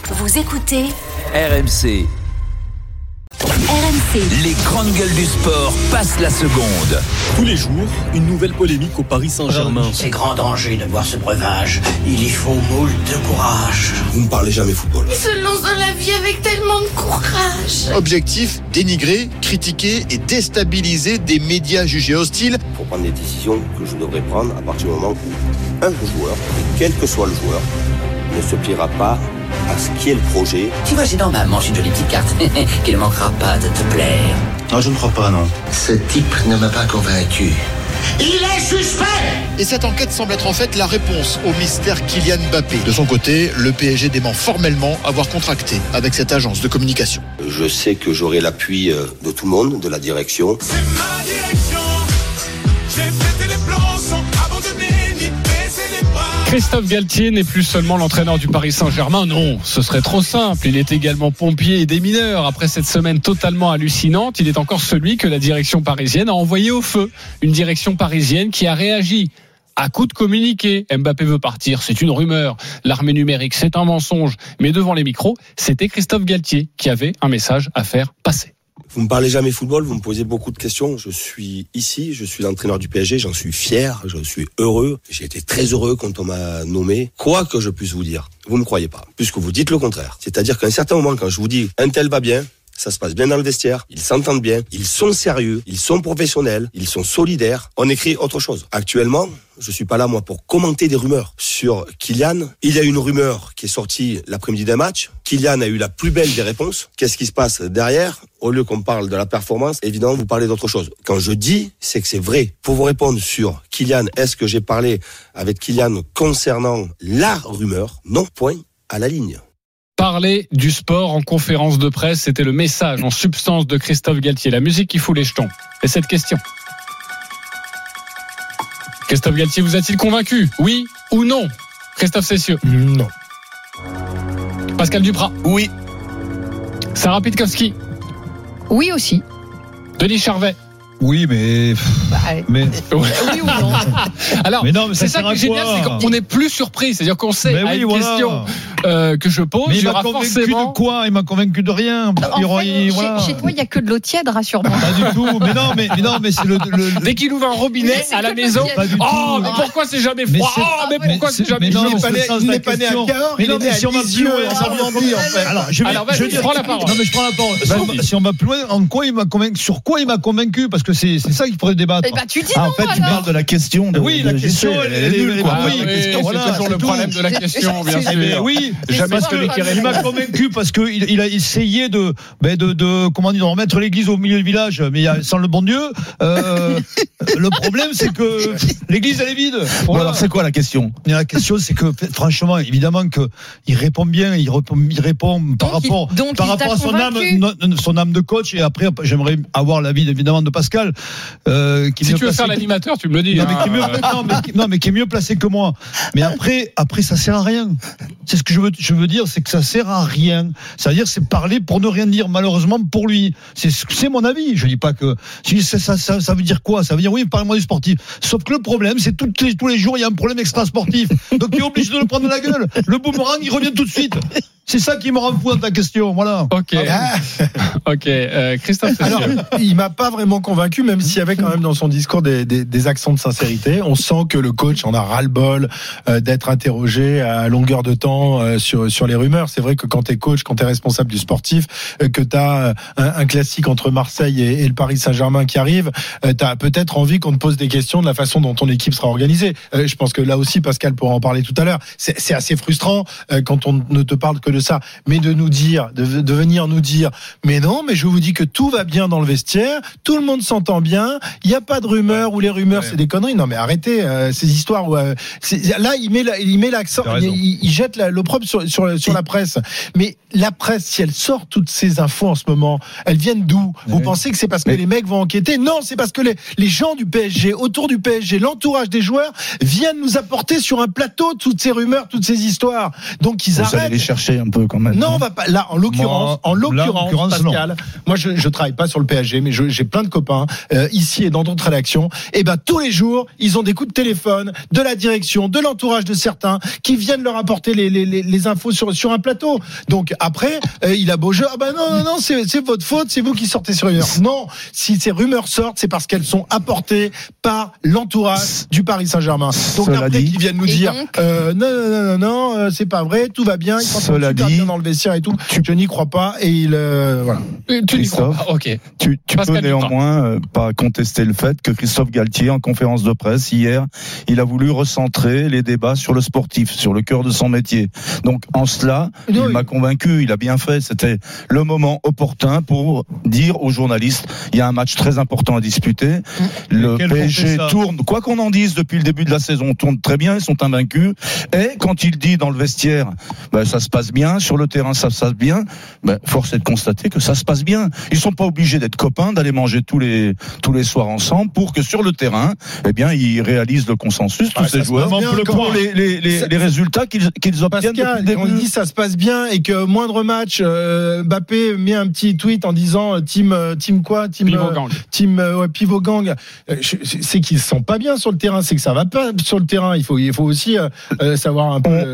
Vous écoutez RMC. Les grandes gueules du sport passent la seconde. Tous les jours, une nouvelle polémique au Paris Saint-Germain. C'est grand danger de boire ce breuvage. Il y faut moult de courage. Vous ne parlez jamais football. Il se lance dans la vie avec tellement de courage. Objectif, dénigrer, critiquer et déstabiliser des médias jugés hostiles. Il faut prendre des décisions que je devrais prendre à partir du moment où un joueur, quel que soit le joueur, ne se pliera pas à ce qui est le projet. Tu vois, c'est normal, mange une jolie petite carte qui ne manquera pas de te plaire. Non, je ne crois pas, non. Ce type ne m'a pas convaincu. Il est suspect! Et cette enquête semble être en fait la réponse au mystère Kylian Mbappé. De son côté, le PSG dément formellement avoir contracté avec cette agence de communication. Je sais que j'aurai l'appui de tout le monde, de la direction. C'est ma direction. J'ai fait les plans sans abandonner ni baisser les bras. Christophe Galtier n'est plus seulement l'entraîneur du Paris Saint-Germain, non, ce serait trop simple. Il est également pompier et démineur. Après cette semaine totalement hallucinante, il est encore celui que la direction parisienne a envoyé au feu. Une direction parisienne qui a réagi à coup de communiqué. Mbappé veut partir, c'est une rumeur. L'armée numérique, c'est un mensonge. Mais devant les micros, c'était Christophe Galtier qui avait un message à faire passer. Vous me parlez jamais football, vous me posez beaucoup de questions. Je suis ici, je suis l'entraîneur du PSG, j'en suis fier, je suis heureux. J'ai été très heureux quand on m'a nommé. Quoi que je puisse vous dire, vous me croyez pas, puisque vous dites le contraire. C'est-à-dire qu'à un certain moment, quand je vous dis un tel va bien, ça se passe bien dans le vestiaire, ils s'entendent bien, ils sont sérieux, ils sont professionnels, ils sont solidaires. On écrit autre chose. Actuellement, je suis pas là, moi, pour commenter des rumeurs sur Kylian. Il y a une rumeur qui est sortie l'après-midi d'un match. Kylian a eu la plus belle des réponses. Qu'est-ce qui se passe derrière? Au lieu qu'on parle de la performance, évidemment, vous parlez d'autre chose. Quand je dis, c'est que c'est vrai. Pour vous répondre sur Kylian, est-ce que j'ai parlé avec Kylian concernant la rumeur? Non, point à la ligne. Parler du sport en conférence de presse, c'était le message en substance de Christophe Galtier. La musique qui fout les jetons. Et cette question. Christophe Galtier vous a-t-il convaincu? Oui ou non? Christophe Cessieux? Non. Pascal Duprat? Oui. Sarah Pitkowski? Oui aussi. Denis Charvet? Oui, mais. Oui ou non? Alors, mais non, mais c'est ça qui est génial, c'est qu'on n'est plus surpris. C'est-à-dire qu'on sait à une question que je pose, mais il m'a convaincu forcément... de quoi? Il m'a convaincu de rien. Chez toi, il n'y a que de l'eau tiède, rassure-moi. Pas du tout. Mais non, mais c'est le... Dès qu'il ouvre un robinet à la maison, oh, mais pourquoi c'est jamais froid? Oh, mais pourquoi c'est jamais chaud? Il n'est pas né à Cahors, il est né à Lisieux, en Normandie, en fait. Alors, je prends la parole. Non, mais je prends la parole. Si on va plus loin, sur quoi il m'a convaincu? Parce que c'est ça qu'il faudrait débattre. Tu dis non, en fait, tu parles de la question. Oui, la question, elle est nulle. C'est toujours le problème de la question, bien sûr. Oui, jamais il m'a convaincu parce qu'il a essayé de comment dire, de remettre l'église au milieu du village, mais sans le bon Dieu. Le problème, c'est que l'église, elle est vide. Voilà. Alors, c'est quoi la question? La question, c'est que, franchement, évidemment, que il répond bien, il répond par rapport à son âme de coach. Et après, j'aimerais avoir l'avis, évidemment, de Pascal. Si tu veux faire l'animateur, tu me le dis. Mais qui est mieux placé que moi. Mais après, ça sert à rien. C'est ce que je veux dire, c'est que ça sert à rien. C'est-à-dire, c'est parler pour ne rien dire, malheureusement, pour lui. C'est mon avis. Je dis pas que, ça veut dire quoi? Ça veut dire, oui, parlez-moi du sportif. Sauf que le problème, c'est tous les jours, il y a un problème extra-sportif. Donc, tu es obligé de le prendre de la gueule. Le boomerang, il revient tout de suite. C'est ça qui me rend fou dans ta question, voilà. Ok. Christophe. Alors, il m'a pas vraiment convaincu, même s'il y avait quand même dans son discours des accents de sincérité. On sent que le coach en a ras-le-bol d'être interrogé à longueur de temps sur les rumeurs. C'est vrai que quand t'es coach, quand t'es responsable du sportif, que t'as un classique entre Marseille et le Paris Saint-Germain qui arrive, t'as peut-être envie qu'on te pose des questions de la façon dont ton équipe sera organisée. Je pense que là aussi, Pascal pourra en parler tout à l'heure. C'est assez frustrant quand on ne te parle que de ça, mais de nous dire, de venir nous dire, mais non, mais je vous dis que tout va bien dans le vestiaire, tout le monde s'entend bien, il n'y a pas de rumeurs ou les rumeurs c'est des conneries. Non mais arrêtez ces histoires où là il met l'accent, il jette l'opprobre sur la presse. Mais la presse, si elle sort toutes ces infos en ce moment, elles viennent d'où? Vous pensez que c'est parce que les mecs vont enquêter? Non, c'est parce que les gens du PSG, autour du PSG, l'entourage des joueurs viennent nous apporter sur un plateau toutes ces rumeurs, toutes ces histoires. Donc ils arrêtent. Les chercher. un peu quand même. Non, on va pas. Là, en l'occurrence, Pascal, moi, je travaille pas sur le PSG, mais j'ai plein de copains ici et dans d'autres rédactions. Et ben, tous les jours, ils ont des coups de téléphone de la direction, de l'entourage de certains qui viennent leur apporter les infos sur un plateau. Donc après, il a beau jeu. Ah ben non, c'est votre faute, c'est vous qui sortez sur rumeurs. Non, si ces rumeurs sortent, c'est parce qu'elles sont apportées par l'entourage du Paris Saint-Germain. Donc après, qu'ils viennent nous dire non, c'est pas vrai, tout va bien, ils sont super bien dans le vestiaire et tout. Je n'y crois pas et voilà. Tu n'y crois pas, ok. Tu peux néanmoins pas contester le fait que Christophe Galtier, en conférence de presse hier, il a voulu recentrer les débats sur le sportif, sur le cœur de son métier. Donc en cela, il m'a convaincu, il a bien fait. C'était le moment opportun pour dire aux journalistes, il y a un match très important à disputer. Le PSG tourne, quoi qu'on en dise depuis le début de la saison, tourne très bien, ils sont invaincus. Et quand il dit dans le vestiaire, ça se passe bien, sur le terrain ça se passe bien, force est de constater que ça se passe bien. Ils sont pas obligés d'être copains, d'aller manger tous les soirs ensemble pour que sur le terrain, ils réalisent le consensus, tous ces joueurs, pour les résultats qu'ils obtiennent. Pascal, on dit ça se passe bien et que moindre match, Mbappé met un petit tweet en disant team pivot gang. C'est qu'ils se sentent pas bien sur le terrain, c'est que ça va pas sur le terrain. Il faut aussi savoir un peu.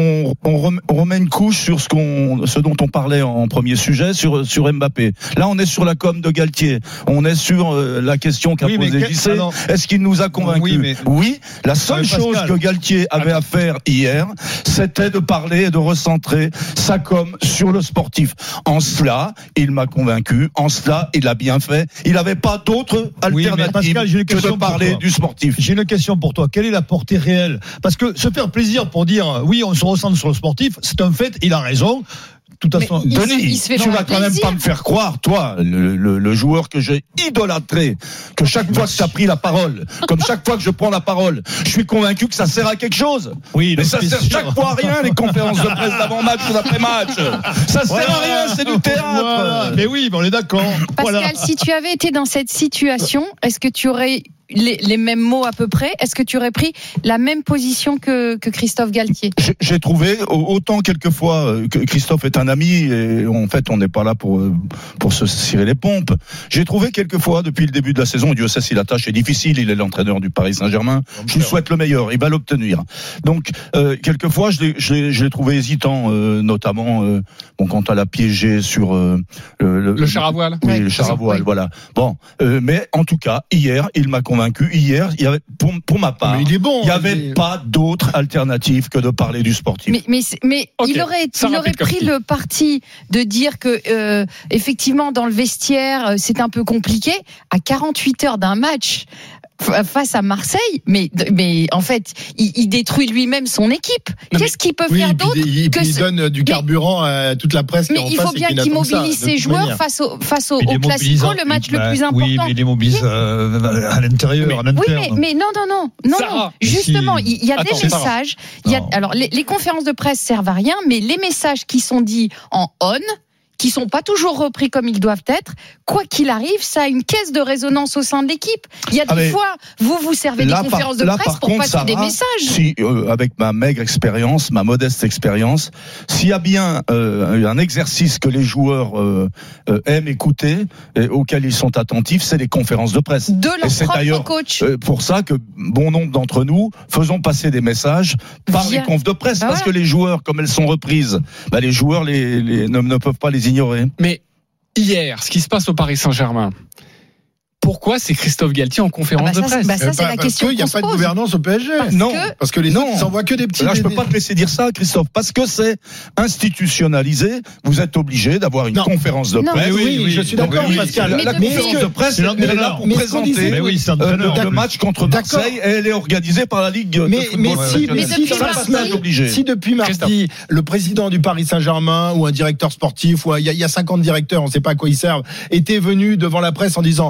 On remet une couche sur ce dont on parlait en premier sujet sur Mbappé. Là, on est sur la com de Galtier. On est sur la question qu'a posée JC. Est-ce qu'il nous a convaincus ? Oui. La seule chose que Galtier avait à faire hier, c'était de parler et de recentrer sa com sur le sportif. En cela, il m'a convaincu. En cela, il a bien fait. Il n'avait pas d'autre alternative que de parler du sportif. J'ai une question pour toi. Quelle est la portée réelle ? Parce que se faire plaisir pour dire oui, on se recentre sur le sportif, c'est un fait. Il a raison. De toute façon, Denis, tu vas quand même pas me faire croire, toi, le joueur que j'ai idolâtré, que chaque fois que tu as pris la parole, comme chaque fois que je prends la parole, je suis convaincu que ça sert à quelque chose. Oui, mais ça sert chaque fois à rien, les conférences de presse d'avant-match ou d'après-match. Ça sert à rien, c'est du théâtre. Voilà. Mais oui, on est d'accord. Pascal, si tu avais été dans cette situation, est-ce que tu aurais les mêmes mots à peu près? Est-ce que tu aurais pris la même position que Christophe Galtier? J'ai trouvé, autant quelquefois que Christophe est un ami, et en fait on n'est pas là pour se cirer les pompes. J'ai trouvé quelquefois depuis le début de la saison, Dieu sait si la tâche est difficile, il est l'entraîneur du Paris Saint-Germain, je lui souhaite le meilleur, il va l'obtenir. Donc quelquefois je l'ai trouvé hésitant, notamment quand on l'a piégé sur le char à voile. Oui, le char à voile, voilà. Bon, mais en tout cas, hier, il m'a convaincu. Hier, il y avait, pour ma part, il n'y avait pas d'autre alternative que de parler du sportif. Mais okay, il aurait pris le parti de dire que effectivement dans le vestiaire c'est un peu compliqué à 48 heures d'un match face à Marseille, mais en fait, il détruit lui-même son équipe. Qu'est-ce qu'il peut faire d'autre il donne du carburant à toute la presse qui est en face. Mais il faut bien qu'il mobilise ses joueurs face au Classico, le match le plus important. Oui, mais il les mobilise à l'intérieur, mais non. Justement, il y a des messages. Alors, les conférences de presse servent à rien, mais les messages qui sont dits en on, qui sont pas toujours repris comme ils doivent être, quoi qu'il arrive, ça a une caisse de résonance au sein de l'équipe. Il y a des fois, vous servez des conférences de presse pour passer des messages. Si, avec ma maigre expérience, ma modeste expérience, s'il y a bien un exercice que les joueurs aiment écouter, et auquel ils sont attentifs, c'est les conférences de presse. De leur propre coach. Pour ça que bon nombre d'entre nous faisons passer des messages par les confs de presse, parce que les joueurs, comme elles sont reprises, les joueurs ne peuvent pas les ignorer. Mais hier, ce qui se passe au Paris Saint-Germain, pourquoi c'est Christophe Galtier en conférence de presse? Ça, c'est la question. Parce qu'il n'y a pas de gouvernance au PSG. Parce que les autres, ils envoient que des petits. Là, je peux pas te laisser dire ça, Christophe, parce que c'est institutionnalisé. Vous êtes obligé d'avoir une conférence de presse. Oui, je suis d'accord, Pascal. La conférence de presse, elle est là pour présenter le match contre Marseille, et elle est organisée par la Ligue de football. Si depuis mardi, le président du Paris Saint-Germain ou un directeur sportif, ou il y a 50 directeurs, on ne sait pas à quoi ils servent, était venu devant la presse en disant voilà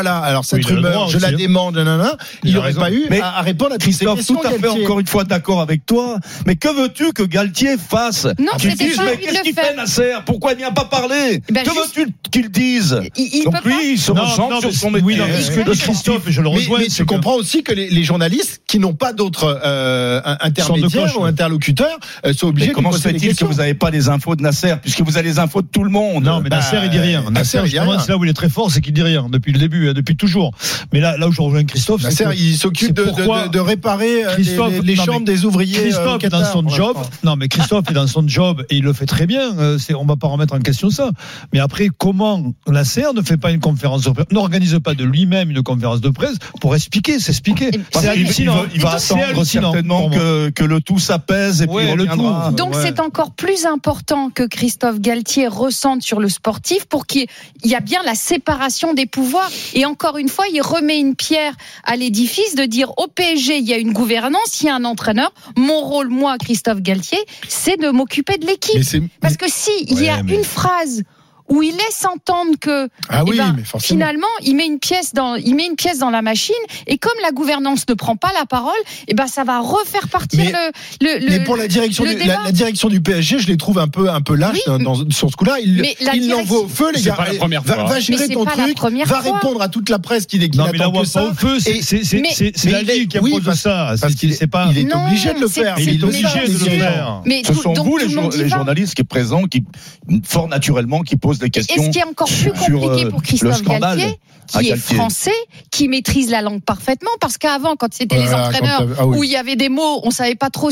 là, alors cette rumeur, je la dément, il n'aurait pas eu à répondre à toutes ces questions. Tout à fait, encore une fois, d'accord avec toi. Mais que veux-tu que Galtier fasse? Non, qu'il dise, mais qu'est-ce qu'il fait, Nasser? Pourquoi il n'y a pas parlé? Que veux-tu qu'il dise? Donc lui, il se ressent sur son métier. Oui, Christophe, je le rejoins. Mais tu comprends aussi que les journalistes qui n'ont pas d'autres intermédiaires ou interlocuteurs sont obligés de comment se fait-il que vous n'avez pas les infos de Nasser, puisque vous avez les infos de tout le monde? Non, mais Nasser, il dit rien. Nasser, c'est là où il est très fort, c'est qu'il dit rien depuis le début, depuis toujours. Mais là où je rejoins Christophe, Nasser, il s'occupe de réparer les chambres des ouvriers. Christophe est dans son job. Non, mais Christophe est dans son job et il le fait très bien. On va pas remettre en question ça. Mais après, comment Nasser ne fait pas une conférence de presse, n'organise pas de lui-même une conférence de presse pour s'expliquer. C'est hallucinant. Il va attendre certainement que le tout s'apaise et puis il reviendra. Donc c'est encore plus important que Christophe Galtier ressente sur le sportif pour qu'il y a bien la séparation des pouvoirs. Et encore une fois, il remet une pierre à l'édifice de dire au PSG, il y a une gouvernance, il y a un entraîneur. Mon rôle, moi, Christophe Galtier, c'est de m'occuper de l'équipe. Parce que il y a une phrase où il laisse entendre que finalement il met une pièce dans la machine, et comme la gouvernance ne prend pas la parole, ça va refaire partir mais pour la direction la direction du PSG, je les trouve un peu lâches sur ce coup-là. Il l'envoie au feu, les gars. Va gérer ton truc, va répondre à toute la presse qui n'attend que ça. Au feu, c'est la Ligue qui impose ça. Parce qu'il est obligé de le faire. Il est obligé de le faire. Ce sont vous les journalistes qui présents, qui fort naturellement qui posent des questions. Et ce qui est encore plus compliqué pour Christophe Galtier, qui est français, qui maîtrise la langue parfaitement, parce qu'avant, quand c'était les entraîneurs où il y avait des mots, on savait pas trop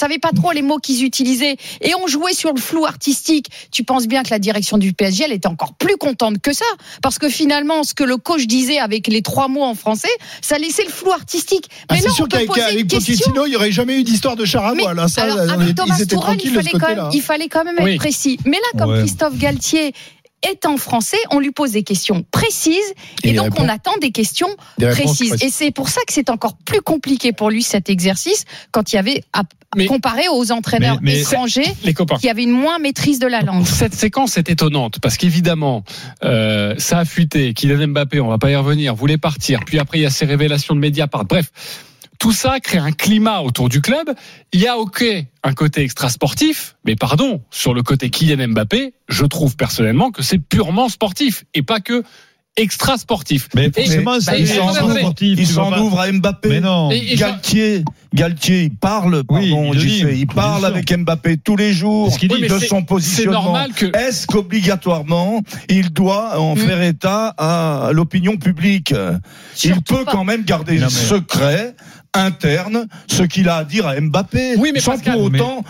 les mots qu'ils utilisaient, et on jouait sur le flou artistique. Tu penses bien que la direction du PSG, elle était encore plus contente que ça, parce que finalement, ce que le coach disait avec les 3 mots en français, ça laissait le flou artistique. Mais là, c'est sûr qu'avec Pochettino, il n'y aurait jamais eu d'histoire de char à voile. Avec Thomas Tuchel, il fallait quand même être précis. Mais là, comme Christophe Galtier étant français, on lui pose des questions précises, et donc on attend des questions précises. Et c'est pour ça que c'est encore plus compliqué pour lui cet exercice, quand il y avait comparé aux entraîneurs étrangers qui avaient une moins maîtrise de la langue. Cette séquence est étonnante parce qu'évidemment ça a fuité. Kylian Mbappé, on va pas y revenir, voulait partir. Puis après il y a ces révélations de Mediapart. Bref. Tout ça crée un climat autour du club. Il y a un côté extra-sportif, mais sur le côté Kylian Mbappé, je trouve personnellement que c'est purement sportif et pas que extra-sportif. Mais forcément, il s'en ouvre à Mbappé. Mais non. Galtier, il parle, il parle avec Mbappé tous les jours de son positionnement. Est-ce qu'obligatoirement, il doit en faire état à l'opinion publique? Il peut quand même garder secret interne ce qu'il a à dire à Mbappé, sans pour autant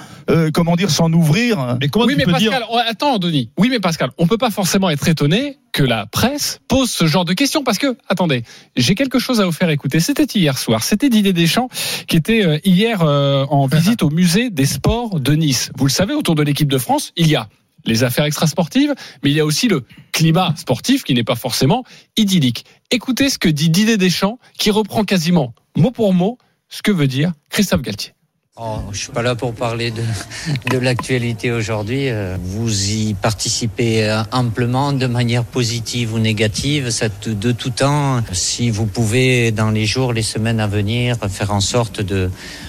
s'en ouvrir. Mais Pascal, attends Denis. Oui mais Pascal, on peut pas forcément être étonné que la presse pose ce genre de questions, parce que attendez, j'ai quelque chose à vous faire écouter. C'était hier soir, c'était Didier Deschamps qui était hier en visite au musée des sports de Nice. Vous le savez, autour de l'équipe de France, il y a les affaires extrasportives, mais il y a aussi le climat sportif qui n'est pas forcément idyllique. Écoutez ce que dit Didier Deschamps, qui reprend quasiment mot pour mot ce que veut dire Christophe Galtier. Je suis pas là pour parler de l'actualité aujourd'hui. Vous y participez amplement, de manière positive ou négative, de tout temps. Si vous pouvez, dans les jours, les semaines à venir, faire en sorte de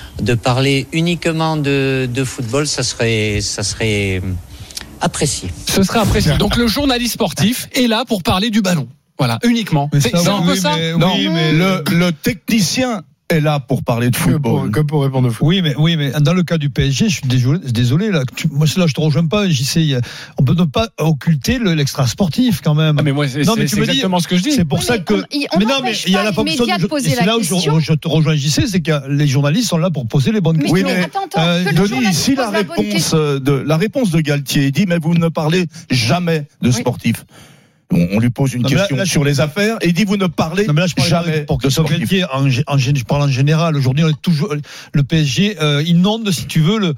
parler uniquement de football, ça serait apprécié. Ce serait apprécié. Donc le journaliste sportif est là pour parler du ballon. Voilà, uniquement. C'est un peu ça. Mais le technicien est là pour parler de football. Que pour répondre au foot. Oui, mais dans le cas du PSG, je suis désolé là. Moi, là, je te rejoins pas. On peut ne pas occulter l'extra sportif quand même. Mais moi, c'est exactement ce que je dis. C'est pour ça que. Il y a la fonction. C'est là où je te rejoins, JC, c'est que les journalistes sont là pour poser les bonnes questions. Oui, mais Denis, ici la réponse de Galtier, il dit mais vous ne parlez jamais de sportifs. On lui pose une question sur les affaires et il dit vous ne parlez jamais pour que Galtier, je parle en général. Aujourd'hui, on est toujours le PSG inonde, si tu veux,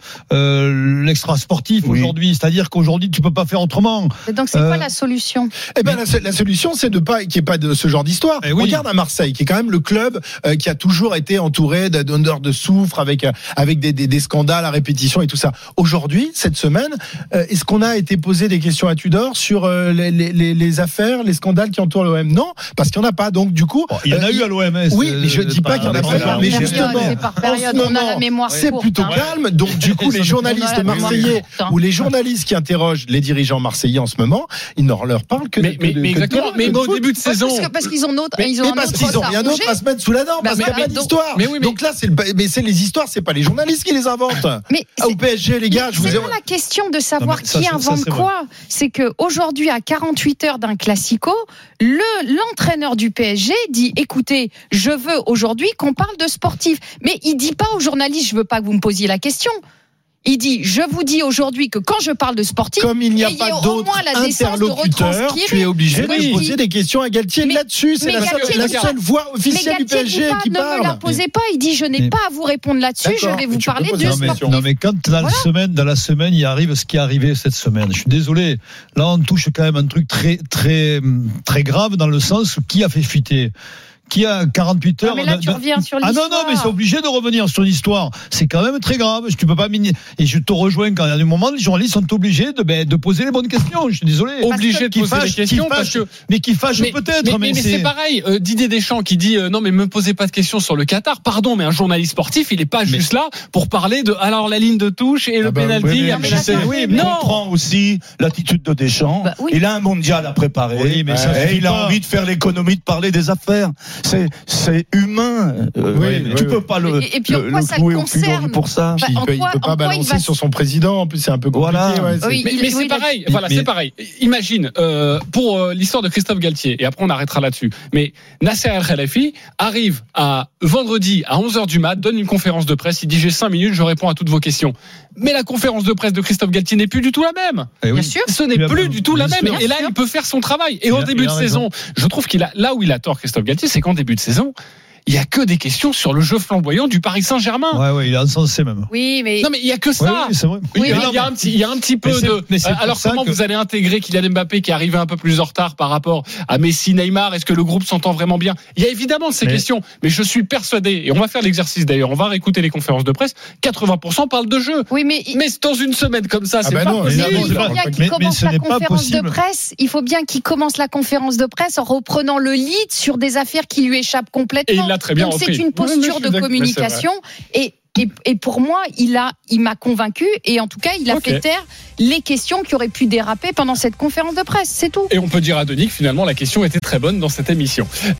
l'extra sportif aujourd'hui. C'est-à-dire qu'aujourd'hui, tu peux pas faire autrement. Donc c'est quoi la solution? La solution, c'est qu'il n'y ait pas de ce genre d'histoire. Regarde à Marseille, qui est quand même le club qui a toujours été entouré d'odeurs de soufre, avec des scandales à répétition et tout ça. Aujourd'hui, cette semaine, est-ce qu'on a été posé des questions à Tudor sur les affaires affaires, les scandales qui entourent l'OM. Non, parce qu'il n'y en a pas. Donc du coup, il y en a eu à l'OM. Oui, mais je ne dis pas qu'il y en a pas. Mais justement, en ce moment, c'est plutôt calme. Donc du coup, les journalistes marseillais ou les journalistes qui interrogent les dirigeants marseillais en ce moment, ils ne leur parlent que mais exactement. Mais au début de saison, parce qu'ils ont rien d'autre à se mettre sous la dent, parce qu'il n'y a pas d'histoire. Donc là, c'est les histoires, c'est pas les journalistes qui les inventent. Au PSG, les gars, c'est pas la question de savoir qui invente quoi. C'est que aujourd'hui, à 48 heures d'un classico, l'entraîneur du PSG dit écoutez, je veux aujourd'hui qu'on parle de sportif. Mais il dit pas aux journalistes je veux pas que vous me posiez la question. Il dit, je vous dis aujourd'hui que quand je parle de sportif, comme il n'y a pas d'autres interlocuteurs, tu es obligé de poser des questions à Galtier là-dessus. C'est la seule voix officielle du PSG qui parle. Ne me la posez pas. Il dit, je n'ai pas à vous répondre là-dessus. Je vais vous parler du sportif. Non, mais quand dans la semaine, il arrive ce qui est arrivé cette semaine. Je suis désolé. Là, on touche quand même un truc très, très, très grave dans le sens qui a fait fuiter. Qui a 48 heures. Mais là, tu reviens sur l'histoire. Non, mais c'est obligé de revenir sur l'histoire. C'est quand même très grave. Tu peux pas et je te rejoins quand il y a des moments, les journalistes sont obligés de poser les bonnes questions. Je suis désolé. Obligés de poser les questions mais qui fâche peut-être. Mais c'est pareil. Didier Deschamps qui dit non, mais me posez pas de questions sur le Qatar. Pardon, mais un journaliste sportif, il est pas juste là pour parler de alors la ligne de touche et le penalty. On comprend aussi l'attitude de Deschamps. Il a un mondial à préparer. Et il a envie de faire l'économie de parler des affaires. C'est humain. Tu peux pas le clouer au pilon pour ça. Il peut pas balancer sur son président. En plus, c'est un peu compliqué. Mais c'est pareil. Voilà, c'est pareil. Imagine pour l'histoire de Christophe Galtier. Et après, on arrêtera là-dessus. Mais Nasser El Khelaifi arrive à vendredi à 11h du mat, donne une conférence de presse. Il dit j'ai 5 minutes, je réponds à toutes vos questions. Mais la conférence de presse de Christophe Galtier n'est plus du tout la même. Bien sûr. Ce n'est plus du tout la même. Et là, il peut faire son travail. Et au début de saison, je trouve là où il a tort, Christophe Galtier, c'est qu'en début de saison, il y a que des questions sur le jeu flamboyant du Paris Saint-Germain. Ouais, il a insensé même. Oui, mais non, mais il y a que ça. Oui, c'est vrai. Il y a un petit peu de. Alors comment vous allez intégrer Kylian Mbappé qui est arrivé un peu plus en retard par rapport à Messi, Neymar? Est-ce que le groupe s'entend vraiment bien? Il y a évidemment ces questions, mais je suis persuadé, et on va faire l'exercice d'ailleurs, on va réécouter les conférences de presse. 80% parlent de jeu. Oui, mais dans une semaine comme ça, c'est pas possible. Il faut bien qu'il commence la conférence de presse en reprenant le lead sur des affaires qui lui échappent complètement. Et il l'a très bien repris. C'est une posture de communication et pour moi, il m'a convaincu et en tout cas, il a fait taire les questions qui auraient pu déraper pendant cette conférence de presse. C'est tout. Et on peut dire à Denis que finalement, la question était très bonne dans cette émission.